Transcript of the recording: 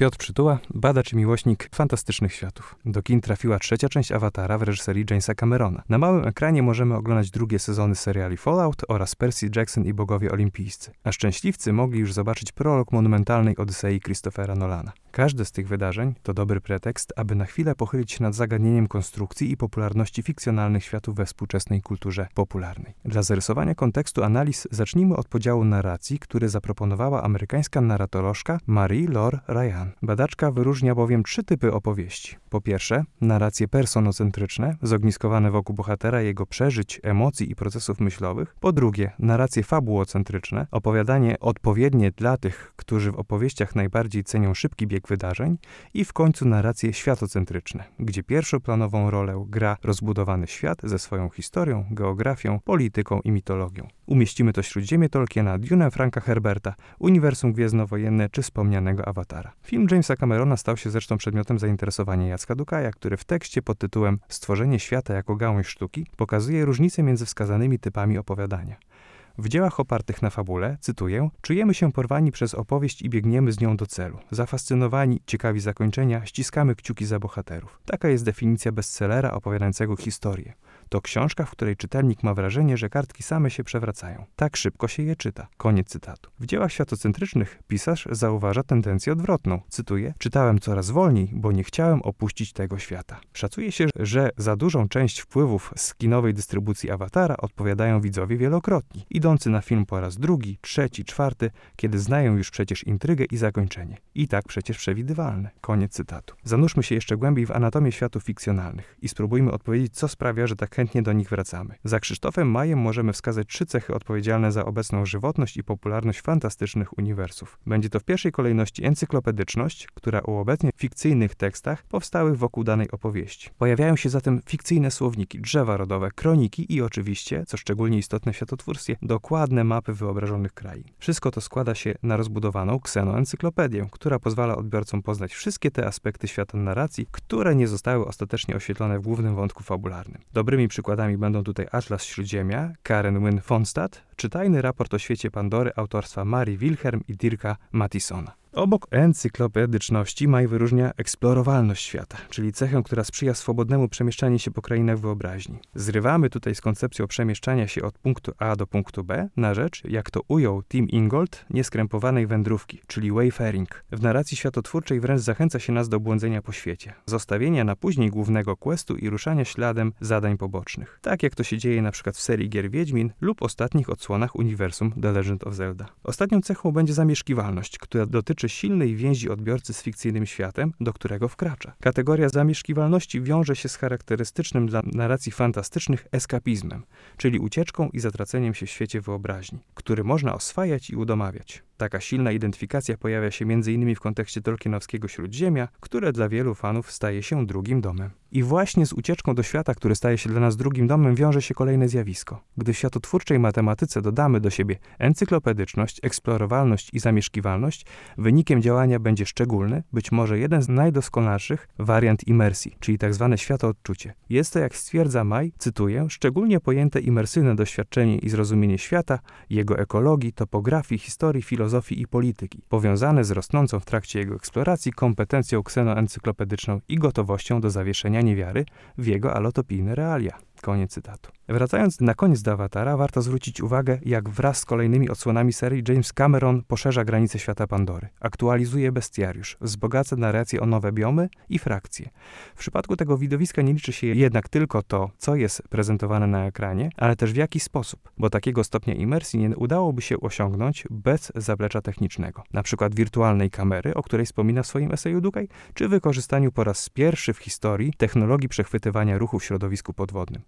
Piotr Przytuła, badacz i miłośnik fantastycznych światów. Do kin trafiła trzecia część Awatara w reżyserii Jamesa Camerona. Na małym ekranie możemy oglądać drugie sezony seriali Fallout oraz Percy Jackson i Bogowie Olimpijscy, a szczęśliwcy mogli już zobaczyć prolog monumentalnej Odysei Christophera Nolana. Każde z tych wydarzeń to dobry pretekst, aby na chwilę pochylić się nad zagadnieniem konstrukcji i popularności fikcjonalnych światów we współczesnej kulturze popularnej. Dla zarysowania kontekstu analiz zacznijmy od podziału narracji, który zaproponowała amerykańska narratolożka Marie-Laure Ryan. Badaczka wyróżnia bowiem 3 typy opowieści. Po pierwsze, narracje personocentryczne, zogniskowane wokół bohatera, jego przeżyć, emocji i procesów myślowych. Po drugie, narracje fabułocentryczne, opowiadanie odpowiednie dla tych, którzy w opowieściach najbardziej cenią szybki bieg wydarzeń. I w końcu narracje światocentryczne, gdzie pierwszoplanową rolę gra rozbudowany świat ze swoją historią, geografią, polityką i mitologią. Umieścimy to Śródziemie Tolkiena, Dune Franka Herberta, uniwersum gwiezdnowojenne czy wspomnianego Awatara. Film Jamesa Camerona stał się zresztą przedmiotem zainteresowania Jacka Dukaja, który w tekście pod tytułem Stworzenie świata jako gałąź sztuki pokazuje różnice między wskazanymi typami opowiadania. W dziełach opartych na fabule, cytuję, czujemy się porwani przez opowieść i biegniemy z nią do celu. Zafascynowani, ciekawi zakończenia, ściskamy kciuki za bohaterów. Taka jest definicja bestsellera opowiadającego historię. To książka, w której czytelnik ma wrażenie, że kartki same się przewracają. Tak szybko się je czyta. Koniec cytatu. W dziełach światocentrycznych pisarz zauważa tendencję odwrotną. Cytuję, czytałem coraz wolniej, bo nie chciałem opuścić tego świata. Szacuje się, że za dużą część wpływów z kinowej dystrybucji Awatara odpowiadają widzowie wielokrotni, idący na film po raz drugi, trzeci, czwarty, kiedy znają już przecież intrygę i zakończenie. I tak przecież przewidywalne. Koniec cytatu. Zanurzmy się jeszcze głębiej w anatomię światów fikcjonalnych i spróbujmy odpowiedzieć, co sprawia, że tak chętnie do nich wracamy. Za Krzysztofem Majem możemy wskazać 3 cechy odpowiedzialne za obecną żywotność i popularność fantastycznych uniwersów. Będzie to w pierwszej kolejności encyklopedyczność, która u obecnie fikcyjnych tekstach powstałych wokół danej opowieści. Pojawiają się zatem fikcyjne słowniki, drzewa rodowe, kroniki i oczywiście, co szczególnie istotne w światotwórstwie, dokładne mapy wyobrażonych krain. Wszystko to składa się na rozbudowaną ksenoencyklopedię, która pozwala odbiorcom poznać wszystkie te aspekty świata narracji, które nie zostały ostatecznie oświetlone w głównym wątku fabularnym. Dobrymi przykładami będą tutaj Atlas Śródziemia, Karen Wynne Fonstad, czy Tajny raport o świecie Pandory autorstwa Marii Wilhelm i Dirka Mattisona. Obok encyklopedyczności Maj wyróżnia eksplorowalność świata, czyli cechę, która sprzyja swobodnemu przemieszczaniu się po krainach wyobraźni. Zrywamy tutaj z koncepcją przemieszczania się od punktu A do punktu B na rzecz, jak to ujął Tim Ingold, nieskrępowanej wędrówki, czyli wayfaring. W narracji światotwórczej wręcz zachęca się nas do błądzenia po świecie, zostawienia na później głównego questu i ruszania śladem zadań pobocznych. Tak jak to się dzieje na przykład w serii gier Wiedźmin lub ostatnich odsłonach uniwersum The Legend of Zelda. Ostatnią cechą będzie zamieszkiwalność, która dotyczy silnej więzi odbiorcy z fikcyjnym światem, do którego wkracza. Kategoria zamieszkiwalności wiąże się z charakterystycznym dla narracji fantastycznych eskapizmem, czyli ucieczką i zatraceniem się w świecie wyobraźni, który można oswajać i udomawiać. Taka silna identyfikacja pojawia się m.in. w kontekście tolkienowskiego Śródziemia, które dla wielu fanów staje się drugim domem. I właśnie z ucieczką do świata, który staje się dla nas drugim domem, wiąże się kolejne zjawisko. Gdy w światotwórczej matematyce dodamy do siebie encyklopedyczność, eksplorowalność i zamieszkiwalność, wynikiem działania będzie szczególny, być może jeden z najdoskonalszych wariant imersji, czyli tzw. światoodczucie. Jest to, jak stwierdza Maj, cytuję, szczególnie pojęte imersywne doświadczenie i zrozumienie świata, jego ekologii, topografii, historii, filozofii i polityki, powiązane z rosnącą w trakcie jego eksploracji kompetencją ksenoencyklopedyczną i gotowością do zawieszenia niewiary w jego alotopijne realia. Koniec cytatu. Wracając na koniec do Awatara, warto zwrócić uwagę, jak wraz z kolejnymi odsłonami serii James Cameron poszerza granice świata Pandory, aktualizuje bestiariusz, wzbogaca narrację o nowe biomy i frakcje. W przypadku tego widowiska nie liczy się jednak tylko to, co jest prezentowane na ekranie, ale też w jaki sposób, bo takiego stopnia imersji nie udałoby się osiągnąć bez zaplecza technicznego, na przykład wirtualnej kamery, o której wspomina w swoim eseju Dukaj, czy wykorzystaniu po raz pierwszy w historii technologii przechwytywania ruchu w środowisku podwodnym.